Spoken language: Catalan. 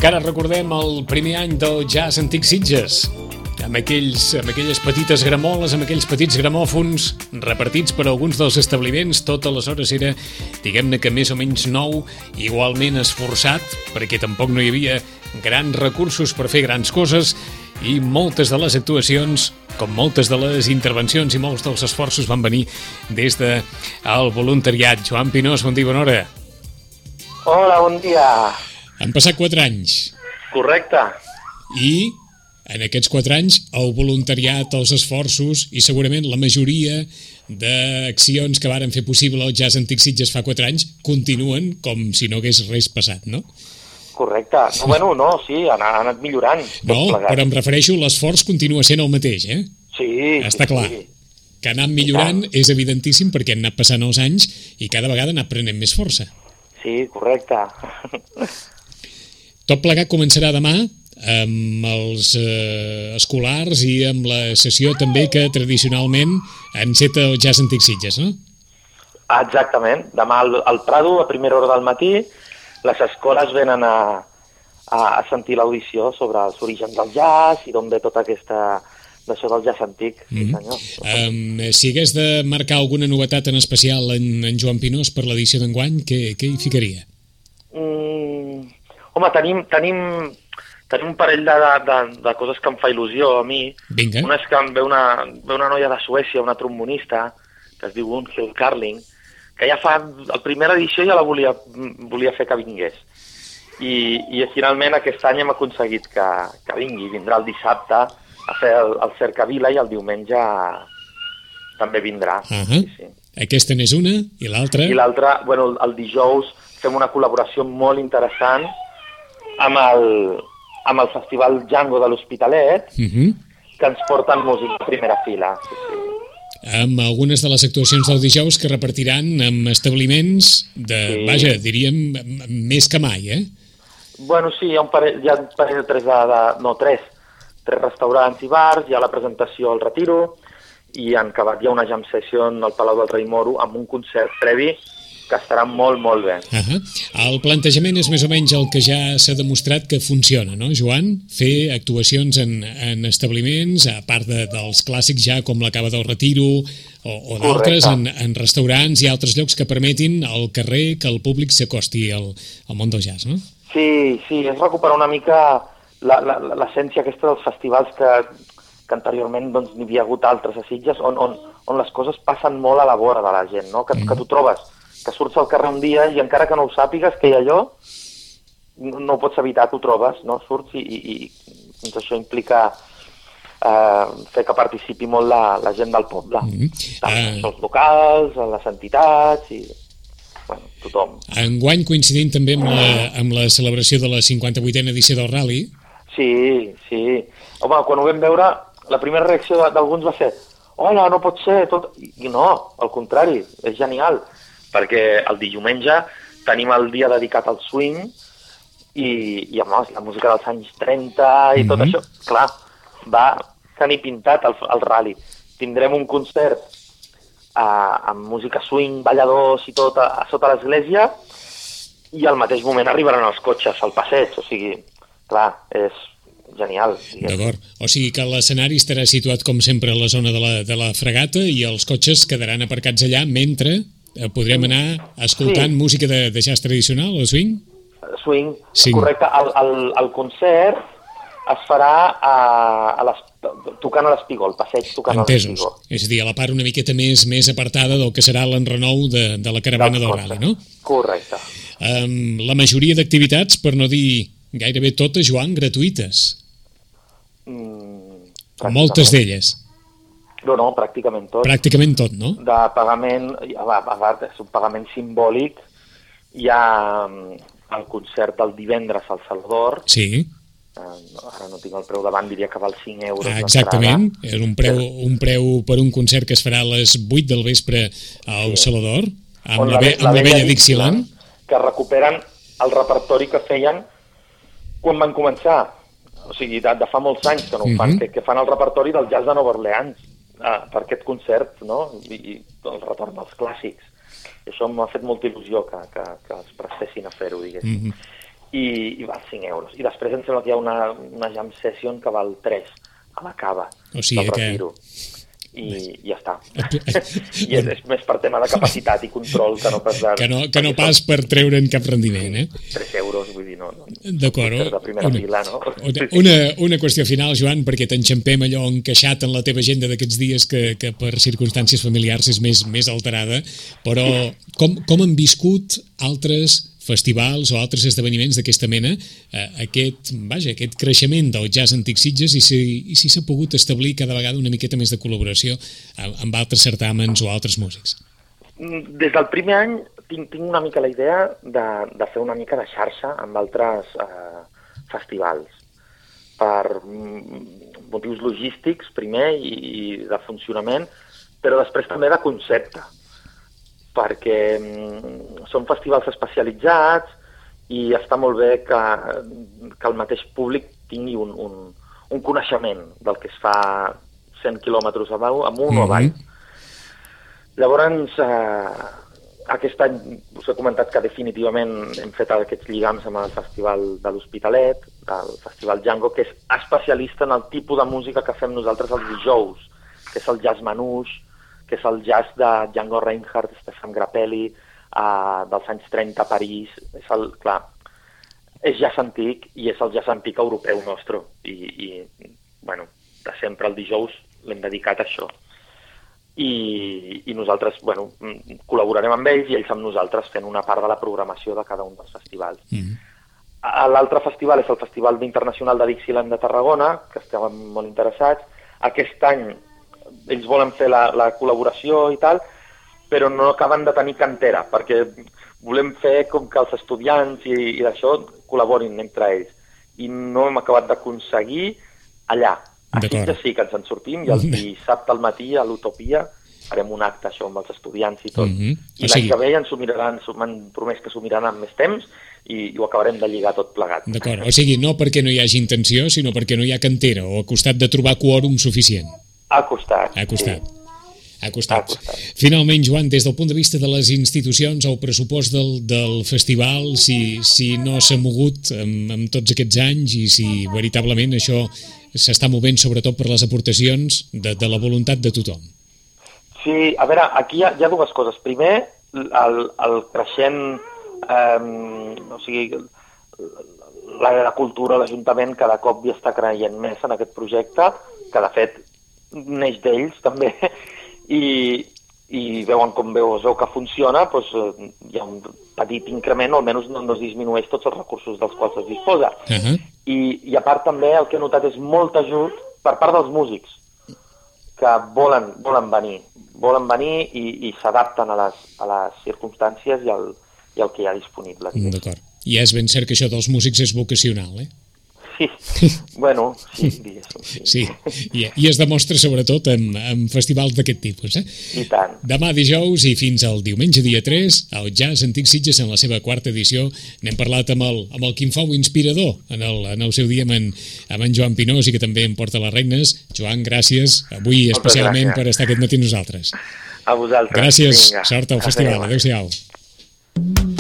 encara recordem el primer any del jazz antic Sitges, amb aquelles petites gramoles, amb aquells petits gramòfons repartits per alguns dels establiments. Tot aleshores era, diguem-ne que més o menys nou, igualment esforçat, perquè tampoc no hi havia grans recursos per fer grans coses, i moltes de les actuacions, com moltes de les intervencions i molts dels esforços, van venir des del voluntariat. Joan Pinós, bon dia, bona hora. Hola, bon dia. Han passat 4 anys. Correcte. I en aquests 4 anys el voluntariat, els esforços i segurament la majoria d'accions que varen fer possible el Jazz Antic Sitges fa 4 anys continuen com si no hagués res passat, no? Correcte. Bueno, no, sí, ha anat millorant. No, però em refereixo, l'esforç continua sent el mateix, eh? Sí. Està clar. Sí. Que ha anat millorant és evidentíssim perquè han anat passant els anys i cada vegada ha anat prenent més força. Sí, correcte. Tot plegat començarà demà amb els escolars i amb la sessió també que tradicionalment enceta el Jazz Antic Sitges, no? Exactament. Demà al Prado, a primera hora del matí, les escoles venen a sentir l'audició sobre els orígens del jazz i d'on ve tota d'això del jazz antic. Sí, senyor. Si hagués de marcar alguna novetat en especial en Joan Pinós per l'edició d'enguany, què hi ficaria? Home, tenim un parell de coses que em fa il·lusió a mi. Vinga. Una és que ve una noia de Suècia, una trombonista, que es diu Gunhild Carling, que ja fa la primera edició ja la volia fer que vingués. I finalment aquest any hem aconseguit que vingui. Vindrà el dissabte a fer el Cercavila i el diumenge també vindrà. Sí. Aquesta n'és una i l'altra? I l'altra, bueno, el dijous fem una col·laboració molt interessant amb el Festival Django de l'Hospitalet, que ens porten música a primera fila. Sí. Amb algunes de les actuacions del dijous que repartiran amb establiments vaja, diríem, més que mai, eh? Bueno, sí, hi ha un parell de tres restaurants i bars, hi ha la presentació al Retiro, i en acabat hi ha una jam session al Palau del Rei Moro amb un concert previ que estarà molt, molt bé. El plantejament és més o menys el que ja s'ha demostrat que funciona, no, Joan? Fer actuacions en establiments, a part dels clàssics ja com la Cava del Retiro o d'altres, en restaurants i altres llocs que permetin al carrer que el públic s'acosti al món del jazz, no? Sí, és recuperar una mica l'essència aquesta dels festivals que anteriorment doncs, n'hi havia hagut altres a Sitges, on les coses passen molt a la vora de la gent, no? Que tu trobes, que surts al carrer un dia i encara que no ho sàpigues que hi ha allò, no ho pots evitar, t'ho trobes, no? Surts i doncs això implica fer que participi molt la gent del poble. Els locals, les entitats i tothom. Enguany coincidint també amb la celebració de la 58a edició del Rally. Sí. Home, quan ho vam veure, la primera reacció d'alguns va ser hola, no pot ser, tot... I no, al contrari, és genial, perquè el diumenge tenim el dia dedicat al swing i home, la música dels anys 30 i tot això, clar, va tenir pintat el Rally. Tindrem un concert amb música swing, balladors i tot a sota l'església i al mateix moment arribaran els cotxes al passeig, o sigui, clar, és genial. D'acord, o sigui que l'escenari estarà situat com sempre a la zona de la Fregata i els cotxes quedaran aparcats allà mentre podrem anar escoltant música de jazz tradicional, o swing? Swing, correcte. El concert es farà tocant a l'Espigol, passeig tocant a l'Espigol. És a dir, a la part una miqueta més apartada del que serà l'enrenou de la caravana del Rally, no? Correcte. La majoria d'activitats, per no dir gairebé totes, Joan, gratuïtes. Moltes d'elles. No, pràcticament tot. Pràcticament tot, no? De pagament, és un pagament simbòlic. Hi ha el concert del divendres al Salvador. Sí. Ara no tinc el preu davant, diria que val 5 euros. Exactament, és un preu per un concert que es farà a les 8 del vespre al Salvador, amb la vella Dixieland. Que recuperen el repertori que feien quan van començar. O sigui, de fa molts anys que no ho fan, que fan el repertori del jazz de Nova Orleans per aquest concert, no? I el retorn dels clàssics. I això m'ha fet molta il·lusió que els prestessin a fer-ho, diguéssim. i val 5 euros. I després em sembla que hi ha una jam session que val 3 a la cava del Retiro. I ja està. I és més per tema de capacitat i control que no pas que no pas per treure'n cap rendiment, 3 euros, vull dir, no. D'acord. De primera fila, no? Una qüestió final, Joan, perquè t'enxampem allò encaixat en la teva agenda d'aquests dies que per circumstàncies familiars és més alterada, però com han viscut altres festivals o altres esdeveniments d'aquesta mena aquest creixement del jazz antic Sitges i si s'ha pogut establir cada vegada una miqueta més de col·laboració amb altres certàmens o altres músics? Des del primer any tinc una mica la idea de fer una mica de xarxa amb altres festivals per motius logístics primer i de funcionament, però després també de concepte, perquè són festivals especialitzats i està molt bé que el mateix públic tingui un coneixement del que es fa 100 quilòmetres amunt o avall. Llavors, aquest any us he comentat que definitivament hem fet aquests lligams amb el Festival de l'Hospitalet, del Festival Django, que és especialista en el tipus de música que fem nosaltres els dijous, que és el jazz manouche, que és el jazz de Django Reinhardt, Stefan Grappelli, dels anys 30 a París. És jazz antic i és el jazz antic europeu nostre. I bueno, de sempre el dijous l'hem dedicat a això. I nosaltres, bueno, col·laborarem amb ells i ells amb nosaltres fent una part de la programació de cada un dels festivals. L'altre festival és el Festival Internacional de Dixieland de Tarragona, que estàvem molt interessats. Aquest any ells volen fer la col·laboració i tal, però no acaben de tenir cantera, perquè volem fer com que els estudiants i d'això col·laborin entre ells. I no hem acabat d'aconseguir allà. Així que sí que ens en sortim, i el dissabte al matí a l'Utopia farem un acte això amb els estudiants i tot. I l'any que ve m'han promès que s'ho miraran amb més temps i ho acabarem de lligar tot plegat. D'acord, o sigui, no perquè no hi hagi intenció, sinó perquè no hi ha cantera, o a costat de trobar quòrum suficient. A costat. Finalment, Joan, des del punt de vista de les institucions, el pressupost del festival, si no s'ha mogut amb tots aquests anys i si veritablement això s'està movent sobretot per les aportacions de la voluntat de tothom. Sí, a veure, aquí hi ha dues coses. Primer, el creixent, o sigui, la cultura, l'Ajuntament cada cop hi està creient més en aquest projecte, que de fet neix d'ells també, i veuen com veu que funciona, doncs hi ha un petit increment, o almenys no es disminueix tots els recursos dels quals es disposa. I a part també el que he notat és molt ajut per part dels músics, que volen venir i s'adapten a les circumstàncies i al que hi ha disponible. D'acord. I és ben cert que això dels músics és vocacional, Sí, bueno, sí. Sí, i es demostra sobretot en festivals d'aquest tipus. I tant. Demà dijous i fins al diumenge dia 3, el Jazz Antic Sitges en la seva quarta edició. N'hem parlat amb el Quim Fou inspirador en el seu dia amb en Joan Pinós i que també em porta les regnes. Joan, gràcies avui especialment per estar aquest matí amb nosaltres. A vosaltres. Gràcies, sort al festival. Adéu-siau.